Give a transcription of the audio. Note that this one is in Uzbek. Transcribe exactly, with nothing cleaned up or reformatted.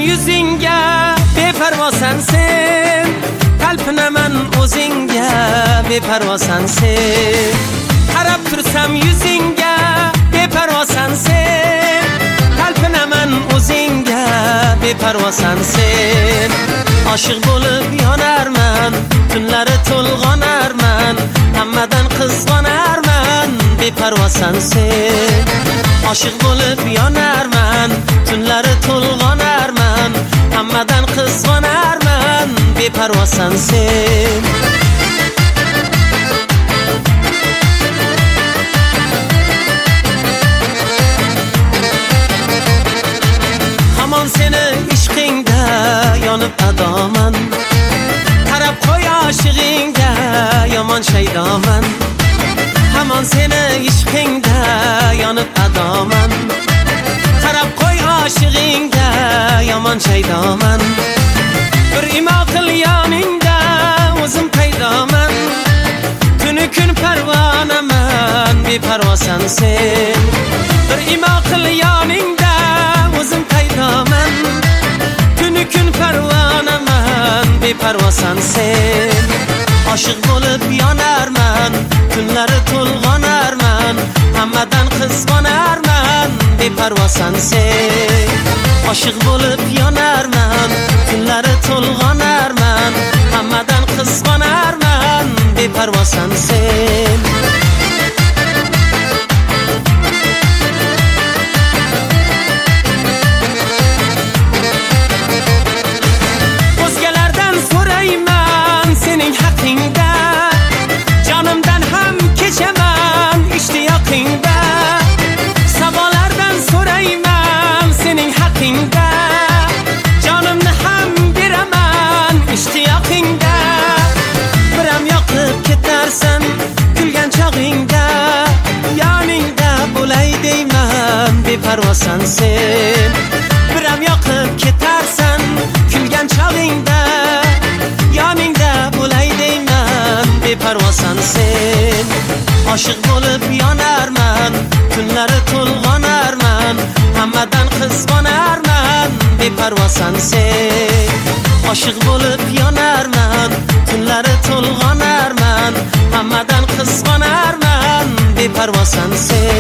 yuzingga beparvosan sen, talpinaman o'zingga beparvosan sen. Qarab tursam yuzingga beparvosan sen, talpinaman o'zingga beparvosan sen. Oshiq bo'lib yonarman, tunlari to'lg'onarman, hammadan qizg'onarman, beparvosan sen. Oshiq bo'lib yonarman, tunlari to'lg'onarman, hammadan qizg'onarman, beparvosan sen. Hamon seni ishqingda yonib adoman, qarab qo'y oshig'ingga yomon shaydoman. Hamon seni ishqingda yonib adoman, qarab qo'y oshig'ingga yomon shaydoman. Bir imo qil yoningda o'zim paydoman, tuni kun parvonaman, beparvosan sen. Bir imo qil yoningda o'zim paydoman, tuni kun parvonaman, beparvosan sen. Oshiq bo'lib yonarman, tunlari to'lg'onarman, hammadan qizg'onarman, beparvosan sen. Oshiq bo'lib yonarman, tunlari to'lg'onarman, hammadan qizg'onarman, beparvosan sen. O'zgalardan so'rayman sening haqingda, jonimdan ham kechaman ishtiyoqingda. Savollardan so'rayman sening haqingda, jonimni ham beraman ishtiyoqingda. Biram yoqib ketarsan kulgan chog'ingda, yoningda bo'lay deyman, beparvosan sen. Biram yoqib ketarsan kulgan chog'ingda, yoningda bo'lay deyman, beparvosan sen. Oshiq bo'lib yonarman, tunlari to'lg'onarman, hammadan qizg'onarman, beparvosan sen. Oshiq bo'lib yonarman, tunlari to'lg'onarman, hammadan qizg'onarman, beparvosan sen.